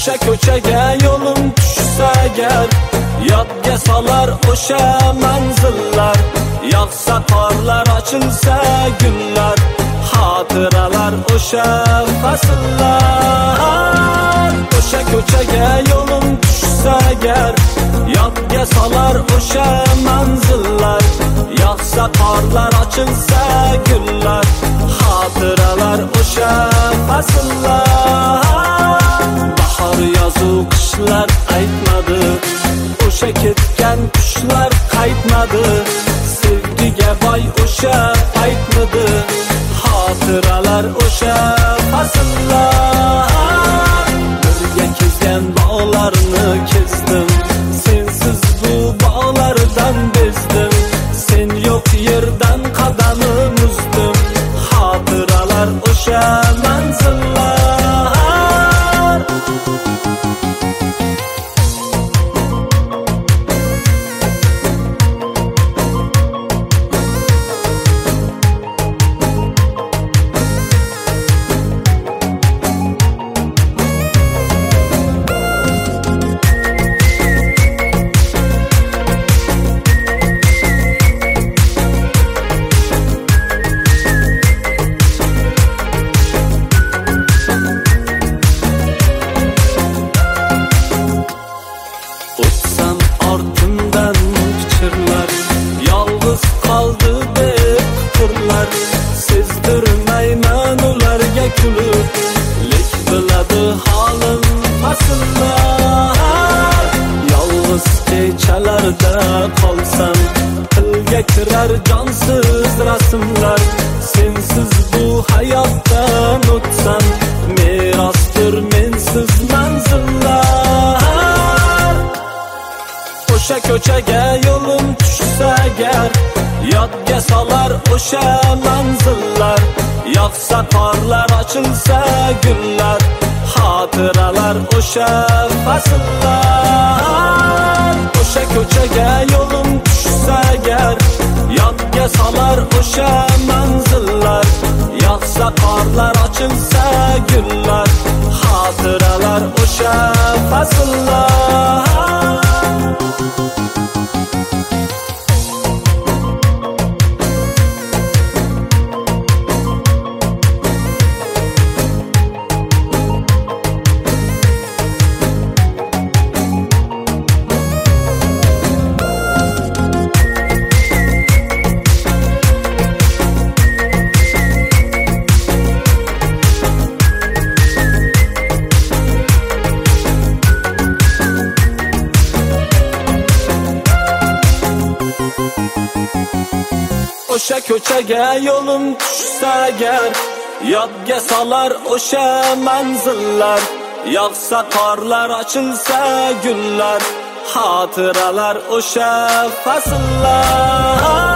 O'sha ko'chaga yo'lim tushsa agar, yodga solar o'sha manzillar. Yog'sa qorlar, ochilsa gullar, xotiralar o'sha fasllar. O'sha ko'chaga yo'lim tushsa agar, yodga solar o'sha manzillar. Yog'sa qorlar, ochilsa gullar, xotiralar o'sha fasllar. Bahor, yozu, qishlar aytmadi, o'sha ketgan qushlar qaytmadi. Sevgiga boy o'sha aytmadi, xotiralar o'sha fasllar. Birga kezgan bog'larni kezdim, sensiz bu bog'lardan bezdim. Sen yo'q yerdan qadamim uzdim, xotiralar o'sha manzillar. O'tsam ortimdan pichirlar, yolg'iz qoldi deb qiqirlar. Sezdirmayman ularga kulib, lek biladi holim fasllar. Yolg'iz kechalarda qolsam, tilga kirar jonsiz rasmlar. Sensiz bu hayotdan o'tsam, merosdir mensiz manzillar. O'sha ko'chaga yo'lim tushsa agar, yodga solar o'sha manzillar. Yog'sa qorlar, ochilsa gullar, xotiralar o'sha fasllar. O'sha ko'chaga yo'lim tushsa agar, yodga solar o'sha manzillar. Yog'sa qorlar, ochilsa gullar, xotiralar o'sha fasllar. O'sha ko'chaga yo'lim tushsa agar, yodga solar o'sha manzillar. Yog'sa qorlar, ochilsa gullar, xotiralar o'sha fasllar.